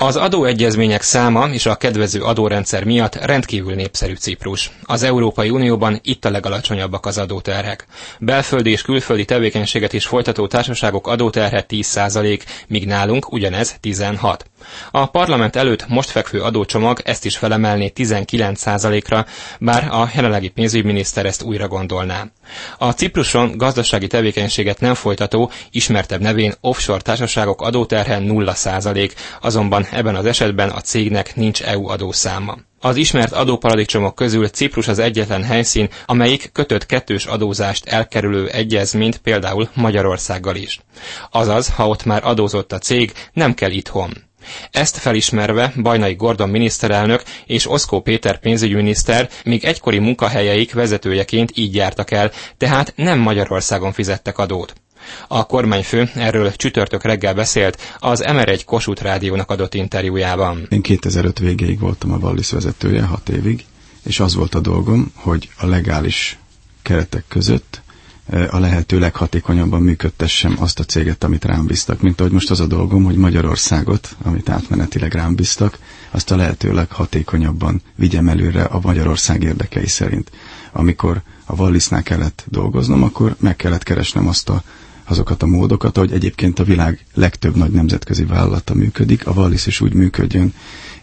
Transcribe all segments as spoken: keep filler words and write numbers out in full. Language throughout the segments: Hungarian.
Az adóegyezmények száma és a kedvező adórendszer miatt rendkívül népszerű Ciprus. Az Európai Unióban itt a legalacsonyabbak az adóterhek. Belföldi és külföldi tevékenységet is folytató társaságok adóterhe tíz százalék, míg nálunk ugyanez tizenhat. A parlament előtt most fekvő adócsomag ezt is felemelné tizenkilenc százalékra, bár a jelenlegi pénzügyminiszter ezt újra gondolná. A Cipruson gazdasági tevékenységet nem folytató, ismertebb nevén offshore társaságok adóterhe nulla százalék, azonban ebben az esetben a cégnek nincs é u adószáma. Az ismert adóparadicsomok közül Ciprus az egyetlen helyszín, amelyik kötött kettős adózást elkerülő egyezményt például Magyarországgal is. Azaz, ha ott már adózott a cég, nem kell itthon. Ezt felismerve Bajnai Gordon miniszterelnök és Oszkó Péter pénzügyminiszter még egykori munkahelyeik vezetőjeként így jártak el, tehát nem Magyarországon fizettek adót. A kormányfő erről csütörtök reggel beszélt az em er egy Kossuth Rádiónak adott interjújában. Én kétezer-öt végéig voltam a Wallis vezetője, hat évig, és az volt a dolgom, hogy a legális keretek között a lehető leghatékonyabban működtessem azt a céget, amit rám bíztak. Mint ahogy most az a dolgom, hogy Magyarországot, amit átmenetileg rám bíztak, azt a lehető leghatékonyabban vigyem előre a Magyarország érdekei szerint. Amikor a Wallisnál kellett dolgoznom, akkor meg kellett keresnem azt a, azokat a módokat, ahogy egyébként a világ legtöbb nagy nemzetközi vállalata működik. A Wallis is úgy működjön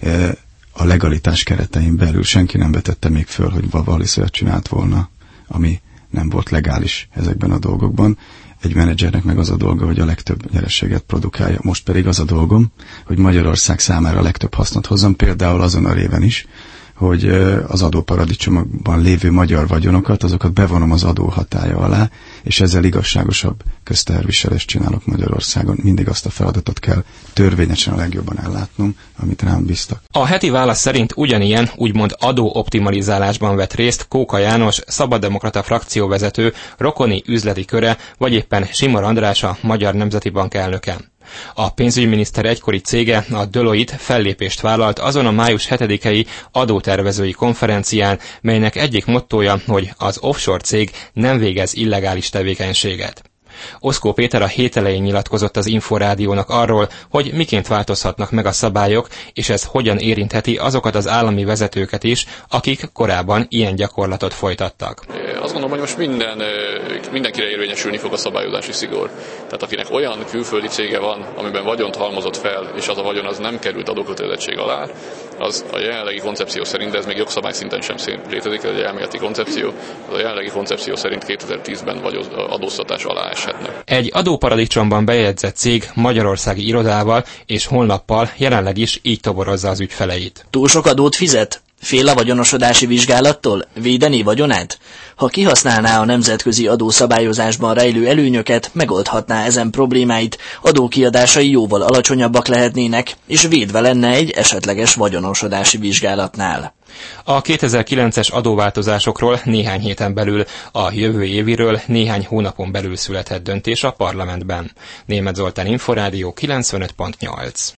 a legalitás keretein belül. Senki nem vetette még föl, hogy a Wallis olyat csinált volna, ami nem volt legális ezekben a dolgokban. Egy menedzsernek meg az a dolga, hogy a legtöbb nyereséget produkálja. Most pedig az a dolgom, hogy Magyarország számára a legtöbb hasznot hozzam, például azon a réven is, hogy az adóparadicsomokban lévő magyar vagyonokat, azokat bevonom az adó hatálya alá, és ezzel igazságosabb közteherviselést csinálok Magyarországon. Mindig azt a feladatot kell törvényesen a legjobban ellátnom, amit rám bíztak. A heti válasz szerint ugyanilyen, úgymond adóoptimalizálásban vett részt Kóka János, szabaddemokrata frakcióvezető, rokoni üzleti köre, vagy éppen Simor András, a Magyar Nemzeti Bank elnöke. A pénzügyminiszter egykori cége, a Deloitte fellépést vállalt azon a május hetedikei adótervezői konferencián, melynek egyik mottója, hogy az offshore cég nem végez illegális tevékenységet. Oszkó Péter a hét elején nyilatkozott az Inforádiónak arról, hogy miként változhatnak meg a szabályok, és ez hogyan érintheti azokat az állami vezetőket is, akik korábban ilyen gyakorlatot folytattak. Azt gondolom, hogy most minden, mindenkire érvényesülni fog a szabályozási szigor. Tehát akinek olyan külföldi cége van, amiben vagyont halmozott fel, és az a vagyon az nem került adókötelezettség alá, az a jelenlegi koncepció szerint, de ez még jogszabály szinten sem létezik, ez egy elméleti koncepció, az a jelenlegi koncepció szerint kétezer-tízben vagy adóztatás alá eshetnek. Egy adóparadicsomban bejegyzett cég magyarországi irodával és honlappal jelenleg is így toborozza az ügyfeleit. Túl sok adót fizet? Fél a vagyonosodási vizsgálattól? Védeni vagyonát? Ha kihasználná a nemzetközi adószabályozásban rejlő előnyöket, megoldhatná ezen problémáit, adókiadásai jóval alacsonyabbak lehetnének, és védve lenne egy esetleges vagyonosodási vizsgálatnál. A kétezer-kilences adóváltozásokról néhány héten belül, a jövő éviről néhány hónapon belül született döntés a parlamentben. Németh Zoltán, Inforádió kilencvenöt pont nyolc.